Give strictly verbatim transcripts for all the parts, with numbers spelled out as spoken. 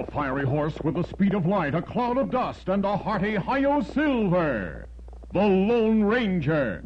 A fiery horse with the speed of light, a cloud of dust, and a hearty Hi-Yo Silver. The Lone Ranger.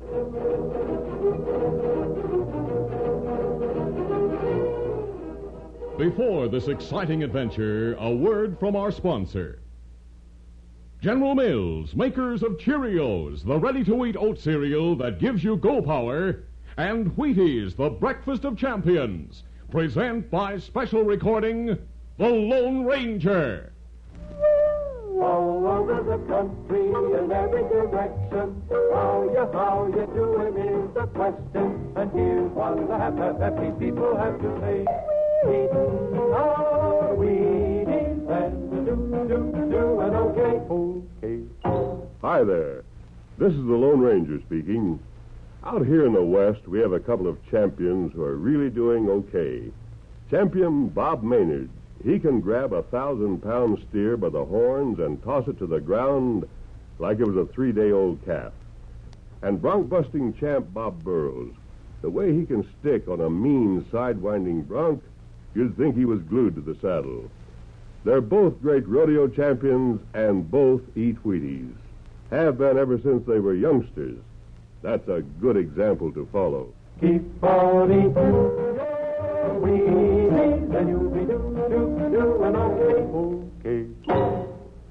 Before this exciting adventure, a word from our sponsor. General Mills, makers of Cheerios, the ready-to-eat oat cereal that gives you go power, and Wheaties, the breakfast of champions, present by special recording, The Lone Ranger. All over the country in every direction, how you, how you doing is the question. And here's what the happy, happy people have to say. Eating our Wheaties and do, do, do, and okay, okay. Hi there. This is the Lone Ranger speaking. Out here in the West, we have a couple of champions who are really doing okay. Champion Bob Maynard. He can grab a thousand-pound steer by the horns and toss it to the ground like it was a three-day-old calf. And bronc-busting champ Bob Burrows. The way he can stick on a mean, sidewinding bronc, you'd think he was glued to the saddle. They're both great rodeo champions, and both eat Wheaties. Have been ever since they were youngsters. That's a good example to follow. Keep on eating your Wheaties, and you'll be do, do, do, and okay, okay.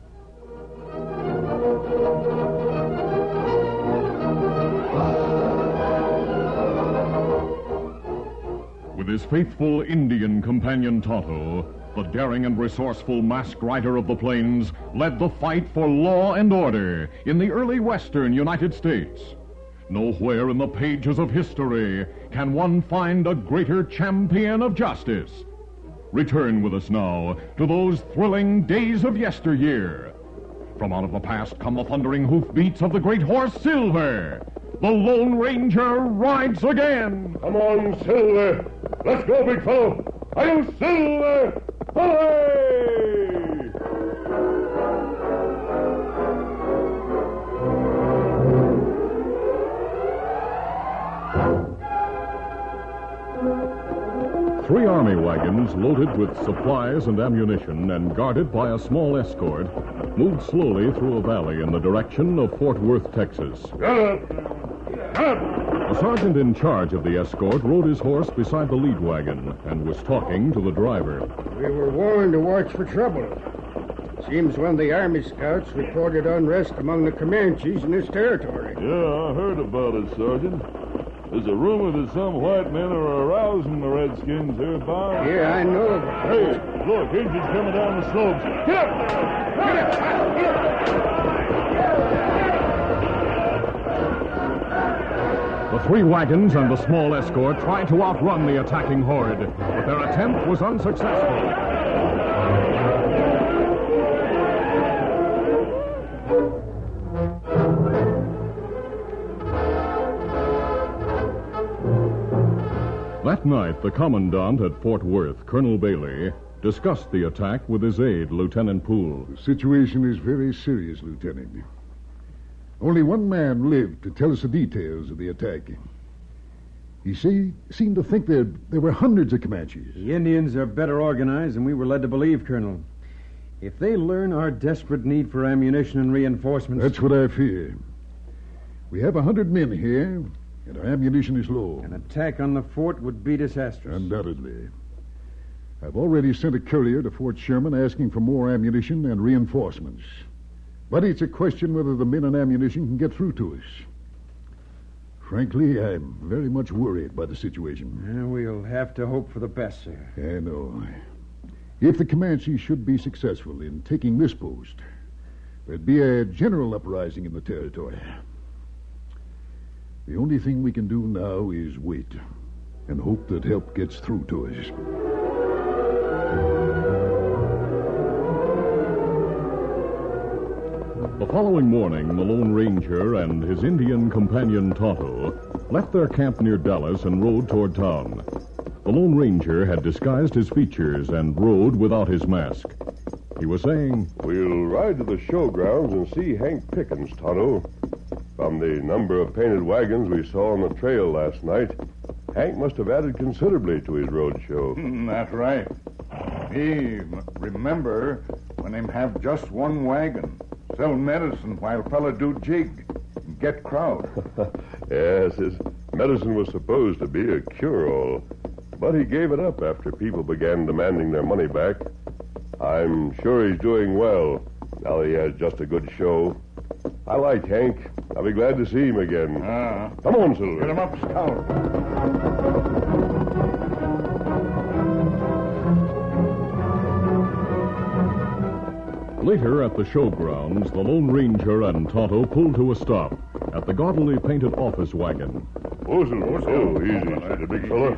With his faithful Indian companion Tonto, the daring and resourceful masked rider of the plains led the fight for law and order in the early western United States. Nowhere in the pages of history can one find a greater champion of justice. Return with us now to those thrilling days of yesteryear. From out of the past come the thundering hoofbeats of the great horse Silver. The Lone Ranger rides again. Come on, Silver. Let's go, big fellow. Hi-Yo Silver! Hooray! Three army wagons loaded with supplies and ammunition and guarded by a small escort moved slowly through a valley in the direction of Fort Worth, Texas. Get up! Get up! The sergeant in charge of the escort rode his horse beside the lead wagon and was talking to the driver. We were warned to watch for trouble. Seems one of the Army scouts reported unrest among the Comanches in this territory. Yeah, I heard about it, Sergeant. There's a rumor that some white men are arousing the Redskins hereby. Yeah, I know. Hey, look, Indians coming down the slopes. Get up! Get up! Get up! The three wagons and the small escort tried to outrun the attacking horde, but their attempt was unsuccessful. That night, the commandant at Fort Worth, Colonel Bailey, discussed the attack with his aide, Lieutenant Poole. The situation is very serious, Lieutenant. Only one man lived to tell us the details of the attack. He say, seemed to think there, there were hundreds of Comanches. The Indians are better organized than we were led to believe, Colonel. If they learn our desperate need for ammunition and reinforcements... That's what I fear. We have a hundred men here, and our ammunition is low. An attack on the fort would be disastrous. Undoubtedly. I've already sent a courier to Fort Sherman asking for more ammunition and reinforcements. But it's a question whether the men and ammunition can get through to us. Frankly, I'm very much worried by the situation. Yeah, we'll have to hope for the best, sir. I know. If the Comanches should be successful in taking this post, there'd be a general uprising in the territory. The only thing we can do now is wait and hope that help gets through to us. The following morning, the Lone Ranger and his Indian companion Tonto left their camp near Dallas and rode toward town. The Lone Ranger had disguised his features and rode without his mask. He was saying, We'll ride to the showgrounds and see Hank Pickens, Tonto. From the number of painted wagons we saw on the trail last night, Hank must have added considerably to his road show. That's right. Me remember when him have just one wagon, sell medicine while fella do jig, and get crowd. Yes, his medicine was supposed to be a cure-all, but he gave it up after people began demanding their money back. I'm sure he's doing well, now that he has just a good show. I like Hank. I'll be glad to see him again. Ah. Come on, Silver. Get him up, Scout. Later at the showgrounds, the Lone Ranger and Tonto pulled to a stop at the gaudily painted office wagon. Oh, Silver. Oh, easy, the big fella.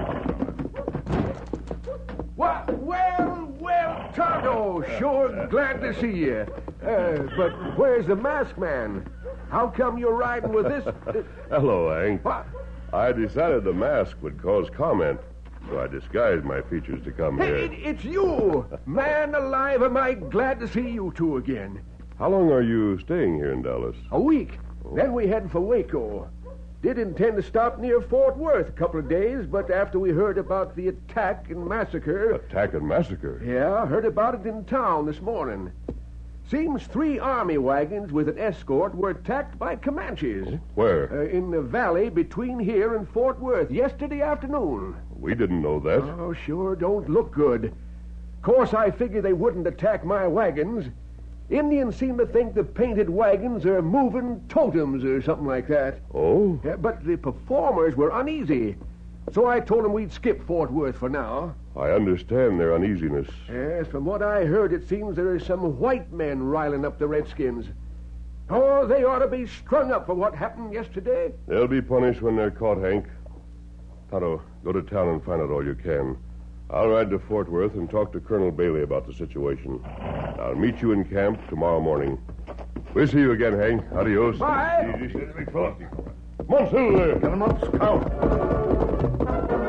Well, well, well, Tonto, sure glad to see you. Uh, but where's the masked man? How come you're riding with this? Hello, Hank. What? I decided the mask would cause comment, so I disguised my features to come Hey, here. it, it's you! Man alive, am I glad to see you two again. How long are you staying here in Dallas? A week. Then we head for Waco. Did intend to stop near Fort Worth a couple of days, but after we heard about the attack and massacre... Attack and massacre? Yeah, heard about it in town this morning. Seems three army wagons with an escort were attacked by Comanches. Where? Uh, in the valley between here and Fort Worth yesterday afternoon. We didn't know that. Oh, sure don't look good. Course, I figured they wouldn't attack my wagons. Indians seem to think the painted wagons are moving totems or something like that. Oh? Yeah, but the performers were uneasy. So I told them we'd skip Fort Worth for now. I understand their uneasiness. Yes, from what I heard, it seems there are some white men riling up the Redskins. Oh, they ought to be strung up for what happened yesterday. They'll be punished when they're caught, Hank. Tonto, go to town and find out all you can. I'll ride to Fort Worth and talk to Colonel Bailey about the situation. I'll meet you in camp tomorrow morning. We'll see you again, Hank. Adios. Bye. Easy, steady, big fella. Come on, Silver. Get him up, Scout.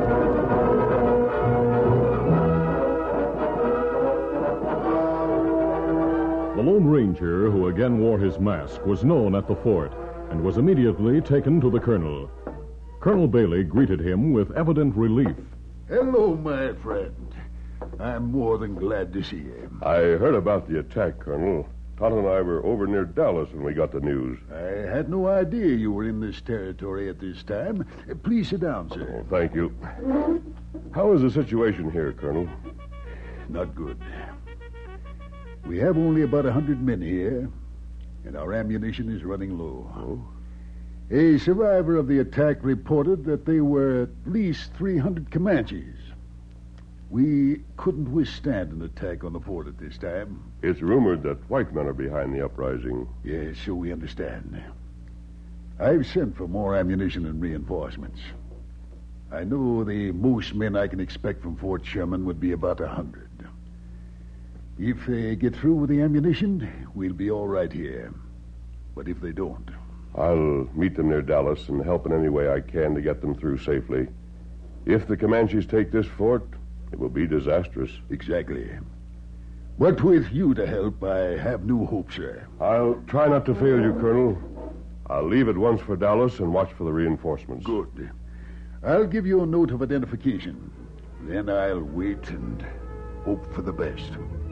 The Lone Ranger, who again wore his mask, was known at the fort and was immediately taken to the colonel. Colonel Bailey greeted him with evident relief. Hello, my friend. I'm more than glad to see you. I heard about the attack, Colonel. Tonto and I were over near Dallas when we got the news. I had no idea you were in this territory at this time. Uh, Please sit down, sir. Oh, thank you. How is the situation here, Colonel? Not good. We have only about a hundred men here, and our ammunition is running low. Oh? A survivor of the attack reported that there were at least three hundred Comanches. We couldn't withstand an attack on the fort at this time. It's rumored that white men are behind the uprising. Yes, so we understand. I've sent for more ammunition and reinforcements. I know the most men I can expect from Fort Sherman would be about a hundred. If they get through with the ammunition, we'll be all right here. But if they don't... I'll meet them near Dallas and help in any way I can to get them through safely. If the Comanches take this fort, it will be disastrous. Exactly. But with you to help, I have new hope, sir. I'll try not to fail you, Colonel. I'll leave at once for Dallas and watch for the reinforcements. Good. I'll give you a note of identification. Then I'll wait and hope for the best.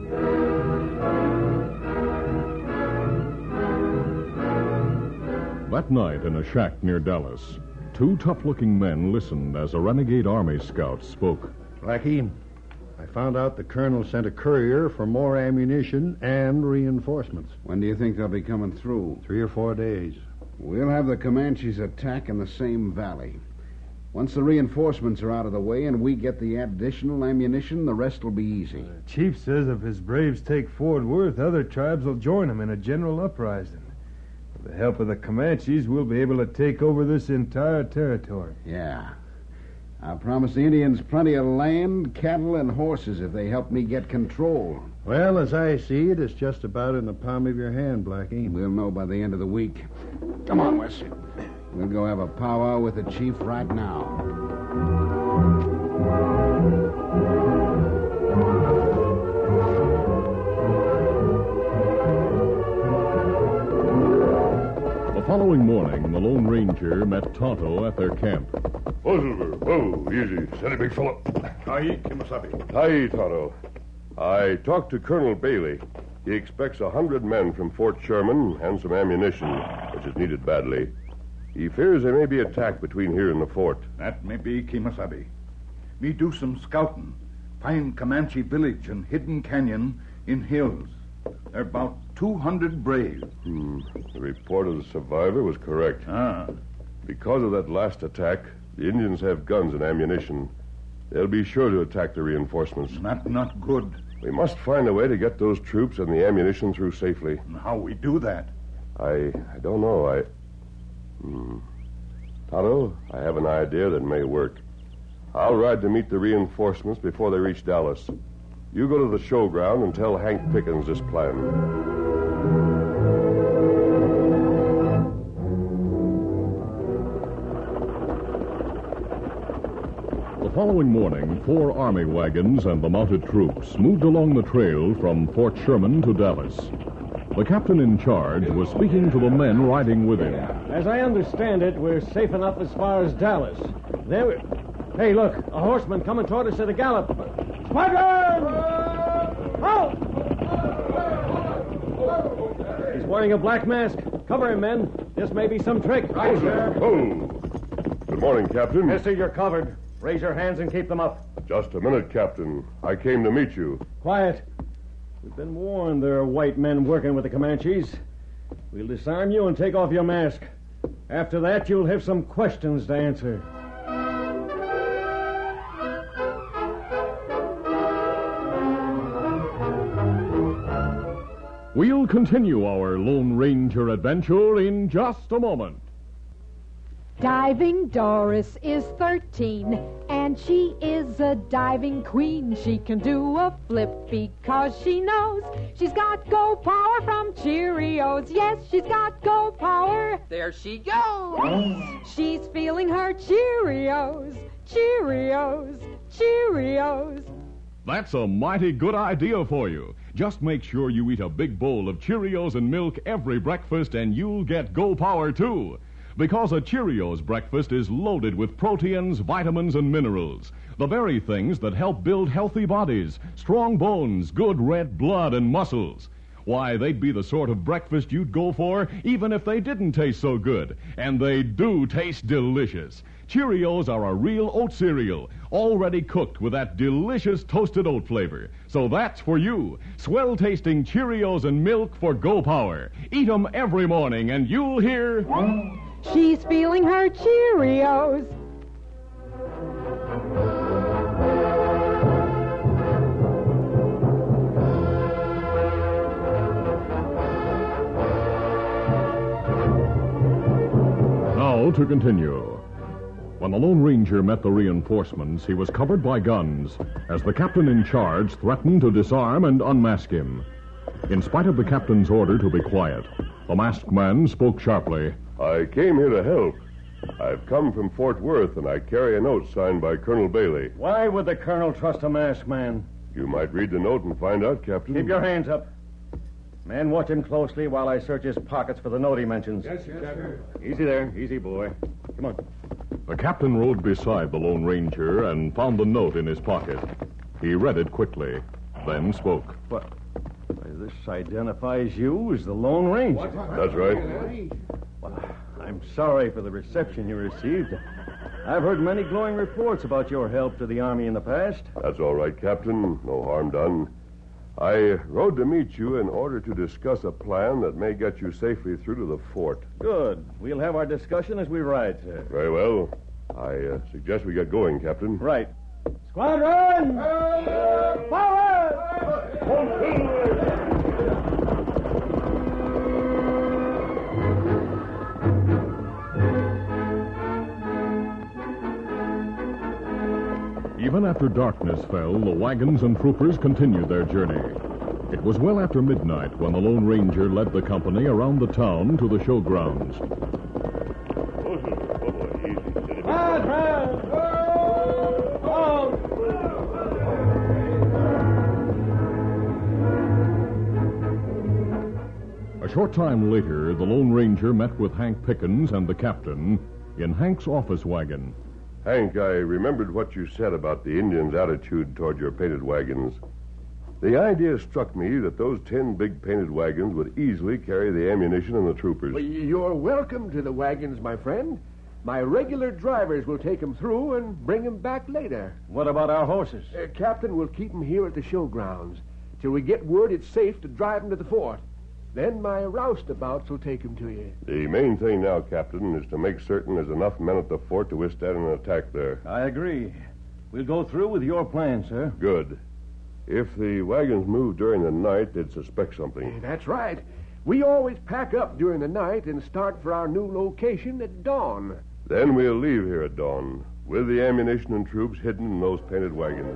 That night in a shack near Dallas, two tough-looking men listened as a renegade army scout spoke. Blackie, I found out the colonel sent a courier for more ammunition and reinforcements. When do you think they'll be coming through? Three or four days. We'll have the Comanches attack in the same valley. Once the reinforcements are out of the way and we get the additional ammunition, the rest will be easy. The chief says if his braves take Fort Worth, other tribes will join him in a general uprising. With the help of the Comanches, we'll be able to take over this entire territory. Yeah. I promised the Indians plenty of land, cattle, and horses if they help me get control. Well, as I see it, it's just about in the palm of your hand, Blackie. We'll know by the end of the week. Come on, Wes. We'll go have a powwow with the chief right now. The following morning, the Lone Ranger met Tonto at their camp. Whoa, Silver. Whoa, easy. Steady, big fellow. Aye, Kimasabi. Hi, Tonto. I talked to Colonel Bailey. He expects a hundred men from Fort Sherman and some ammunition, which is needed badly. He fears there may be attack between here and the fort. That may be, Kimasabi. Me do some scouting. Find Comanche village and hidden canyon in hills. There are about two hundred braves. Hmm. The report of the survivor was correct. Ah. Because of that last attack, the Indians have guns and ammunition. They'll be sure to attack the reinforcements. That not good. We must find a way to get those troops and the ammunition through safely. And how we do that? I I don't know. I... Hmm. Tonto, I have an idea that may work. I'll ride to meet the reinforcements before they reach Dallas. You go to the showground and tell Hank Pickens this plan. The following morning, four army wagons and the mounted troops moved along the trail from Fort Sherman to Dallas. The captain in charge was speaking to the men riding with him. As I understand it, we're safe enough as far as Dallas. There we... Hey, look, a horseman coming toward us at a gallop. Squadron! Halt! He's wearing a black mask. Cover him, men. This may be some trick. Right, sir. Oh. Good morning, Captain. Yes, sir, you're covered. Raise your hands and keep them up. Just a minute, Captain. I came to meet you. Quiet. We've been warned there are white men working with the Comanches. We'll disarm you and take off your mask. After that, you'll have some questions to answer. We'll continue our Lone Ranger adventure in just a moment. Diving Doris is thirteen, and she is a diving queen. She can do a flip because she knows she's got go power from Cheerios. Yes, she's got go power. There she goes. She's feeling her Cheerios, Cheerios, Cheerios. That's a mighty good idea for you. Just make sure you eat a big bowl of Cheerios and milk every breakfast, and you'll get Go Power, too. Because a Cheerios breakfast is loaded with proteins, vitamins, and minerals. The very things that help build healthy bodies, strong bones, good red blood, and muscles. Why, they'd be the sort of breakfast you'd go for even if they didn't taste so good. And they do taste delicious. Cheerios are a real oat cereal, already cooked with that delicious toasted oat flavor. So that's for you. Swell-tasting Cheerios and milk for Go Power. Eat 'em every morning and you'll hear... She's feeling her Cheerios. Now to continue. When the Lone Ranger met the reinforcements, he was covered by guns as the captain in charge threatened to disarm and unmask him. In spite of the captain's order to be quiet, the masked man spoke sharply. I came here to help. I've come from Fort Worth, and I carry a note signed by Colonel Bailey. Why would the colonel trust a masked man? You might read the note and find out, Captain. Keep your hands up. Man, watch him closely while I search his pockets for the note he mentions. Yes, sir, Captain. Easy there. Easy, boy. Come on. The captain rode beside the Lone Ranger and found the note in his pocket. He read it quickly, then spoke. What? Why, this identifies you as the Lone Ranger. What? That's right. Well, I'm sorry for the reception you received. I've heard many glowing reports about your help to the Army in the past. That's all right, Captain. No harm done. I rode to meet you in order to discuss a plan that may get you safely through to the fort. Good. We'll have our discussion as we ride, sir. Very well. I uh, suggest we get going, Captain. Right. Squadron! Forward! Even after darkness fell, the wagons and troopers continued their journey. It was well after midnight when the Lone Ranger led the company around the town to the showgrounds. A short time later, the Lone Ranger met with Hank Pickens and the captain in Hank's office wagon. Hank, I remembered what you said about the Indians' attitude toward your painted wagons. The idea struck me that those ten big painted wagons would easily carry the ammunition and the troopers. Well, you're welcome to the wagons, my friend. My regular drivers will take 'em through and bring 'em back later. What about our horses? Uh, Captain will keep 'em here at the showgrounds till we get word it's safe to drive 'em to the fort. Then my roustabouts will take 'em to you. The main thing now, Captain, is to make certain there's enough men at the fort to withstand an attack there. I agree. We'll go through with your plan, sir. Good. If the wagons move during the night, they'd suspect something. That's right. We always pack up during the night and start for our new location at dawn. Then we'll leave here at dawn, with the ammunition and troops hidden in those painted wagons.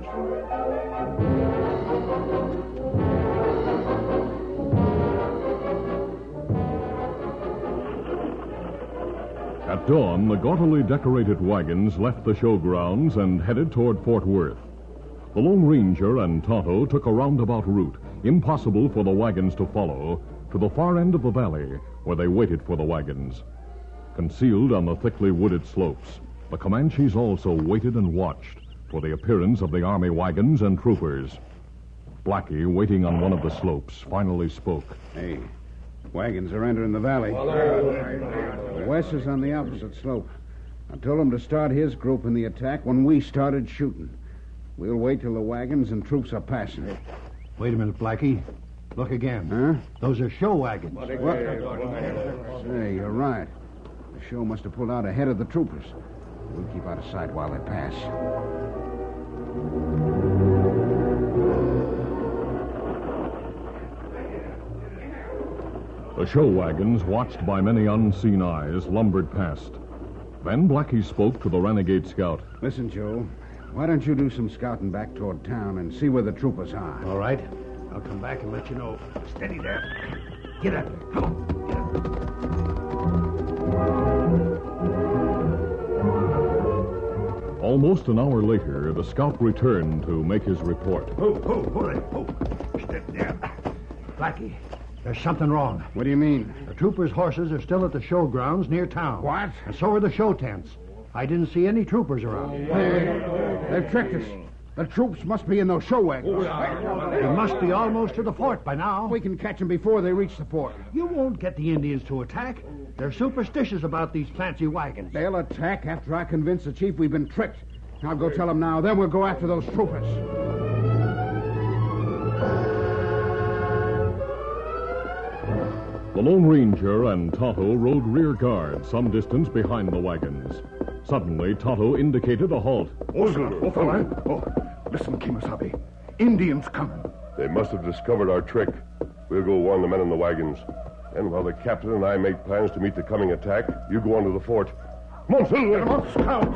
At dawn, the gaudily decorated wagons left the showgrounds and headed toward Fort Worth. The Lone Ranger and Tonto took a roundabout route, impossible for the wagons to follow, to the far end of the valley, where they waited for the wagons. Concealed on the thickly wooded slopes, the Comanches also waited and watched for the appearance of the army wagons and troopers. Blackie, waiting on one of the slopes, finally spoke. Hey, wagons are entering the valley. Wes is on the opposite slope. I told him to start his group in the attack when we started shooting. We'll wait till the wagons and troops are passing. Wait a minute, Blackie. Look again. Huh? Those are show wagons. What? Say, you're right. The show must have pulled out ahead of the troopers. We'll keep out of sight while they pass. The show wagons, watched by many unseen eyes, lumbered past. Then Blackie spoke to the renegade scout. Listen, Joe. Why don't you do some scouting back toward town and see where the troopers are? All right. I'll come back and let you know. Steady there. Get up. Come on. Get up. Almost an hour later, the scout returned to make his report. Who, who, who, who? Steady there. Blackie, there's something wrong. What do you mean? The troopers' horses are still at the showgrounds near town. What? And so are the show tents. I didn't see any troopers around. They, they've tricked us. The troops must be in those show wagons. They must be almost to the fort by now. We can catch them before they reach the fort. You won't get the Indians to attack. They're superstitious about these fancy wagons. They'll attack after I convince the chief we've been tricked. I'll go tell them now. Then we'll go after those troopers. The Lone Ranger and Tonto rode rear guard some distance behind the wagons. Suddenly, Tonto indicated a halt. Oh, oh, fella. Oh, listen, Kimasabi. Indians coming. They must have discovered our trick. We'll go warn the men in the wagons. And while the captain and I make plans to meet the coming attack, you go on to the fort. Come on, Silver! Come on, scout!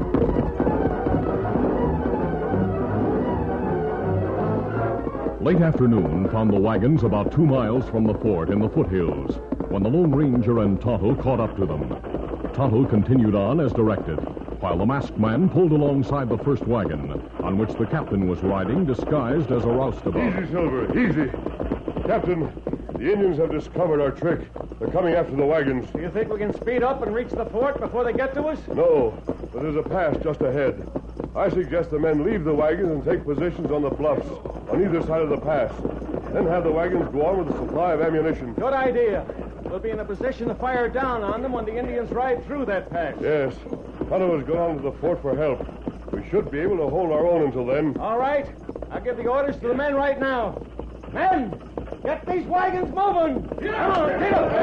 Late afternoon found the wagons about two miles from the fort in the foothills, when the Lone Ranger and Tonto caught up to them. Tonto continued on as directed, while the masked man pulled alongside the first wagon, on which the captain was riding, disguised as a roustabout. Easy, Silver, easy. Captain, the Indians have discovered our trick. They're coming after the wagons. Do you think we can speed up and reach the fort before they get to us? No, but there's a pass just ahead. I suggest the men leave the wagons and take positions on the bluffs, on either side of the pass. Then have the wagons go on with a supply of ammunition. Good idea. We'll be in a position to fire down on them when the Indians ride through that pass. Yes. Tonto has gone to the fort for help. We should be able to hold our own until then. All right. I'll give the orders to the men right now. Men, get these wagons moving. Come on, get up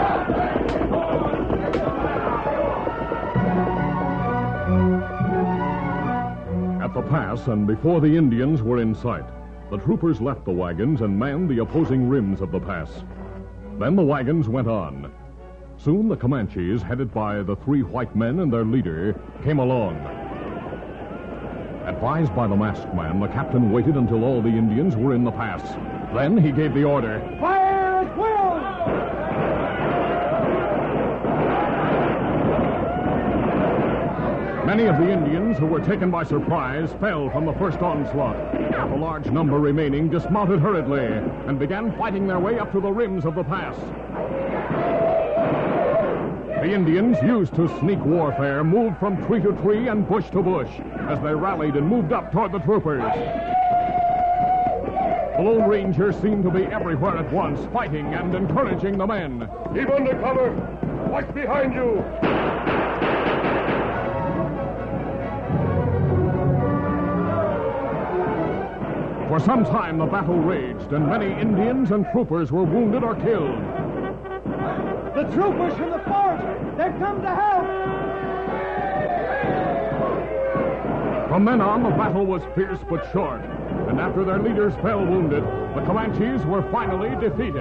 At the pass, and before the Indians were in sight, the troopers left the wagons and manned the opposing rims of the pass. Then the wagons went on. Soon the Comanches, headed by the three white men and their leader, came along. Advised by the masked man, the captain waited until all the Indians were in the pass. Then he gave the order. Fire at will! Many of the Indians who were taken by surprise fell from the first onslaught. A large number remaining dismounted hurriedly and began fighting their way up to the rims of the pass. The Indians, used to sneak warfare, moved from tree to tree and bush to bush as they rallied and moved up toward the troopers. The Lone Ranger seemed to be everywhere at once, fighting and encouraging the men. Keep under cover. Watch behind you. For some time, the battle raged, and many Indians and troopers were wounded or killed. The troopers from the fort! They've come to help! From then on, the battle was fierce but short, and after their leaders fell wounded, the Comanches were finally defeated.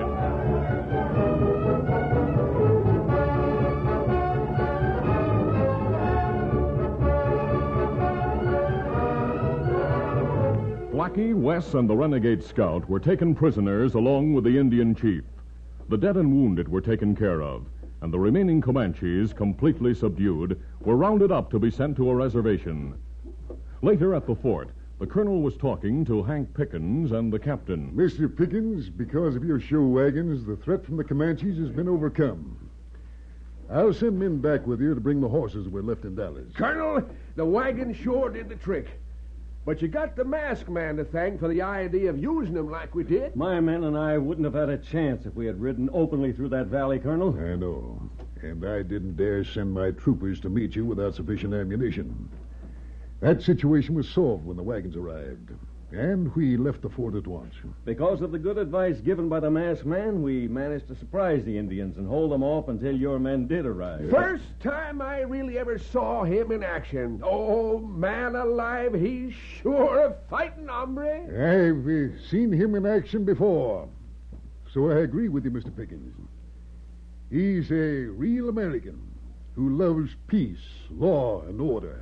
Blackie, Wes, and the renegade scout were taken prisoners along with the Indian chief. The dead and wounded were taken care of, and the remaining Comanches, completely subdued, were rounded up to be sent to a reservation. Later at the fort, the colonel was talking to Hank Pickens and the captain. Mister Pickens, because of your show wagons, the threat from the Comanches has been overcome. I'll send men back with you to bring the horses we left in Dallas. Colonel, the wagon sure did the trick. But you got the masked man to thank for the idea of using them like we did. My men and I wouldn't have had a chance if we had ridden openly through that valley, Colonel. I know. And I didn't dare send my troopers to meet you without sufficient ammunition. That situation was solved when the wagons arrived. And we left the fort at once. Because of the good advice given by the masked man, we managed to surprise the Indians and hold them off until your men did arrive. First time I really ever saw him in action. Oh, man alive, he's sure a fighting hombre. I've uh, seen him in action before. So I agree with you, Mister Pickens. He's a real American who loves peace, law, and order.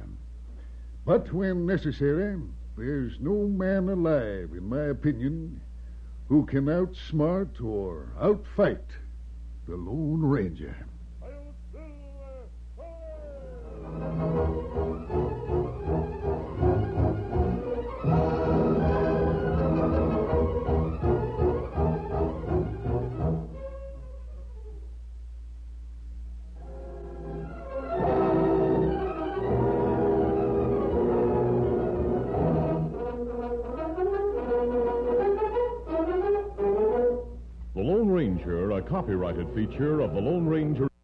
But when necessary, there's no man alive, in my opinion, who can outsmart or outfight the Lone Ranger. The Lone Ranger, a copyrighted feature of the Lone Ranger.